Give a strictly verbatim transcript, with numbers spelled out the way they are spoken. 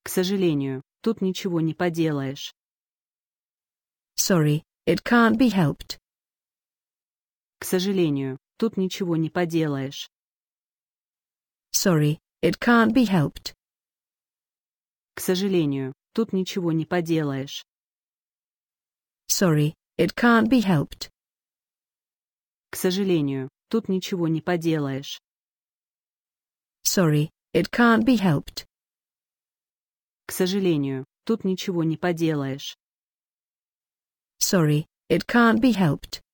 К сожалению, тут ничего не поделаешь. Sorry, it can't be helped. К сожалению, тут ничего не поделаешь. Sorry, it can't be helped. К сожалению, тут ничего не поделаешь. Sorry, it can't be helped. К сожалению, тут ничего не поделаешь. Sorry, it can't be helped. К сожалению, тут ничего не поделаешь. Sorry, it can't be helped.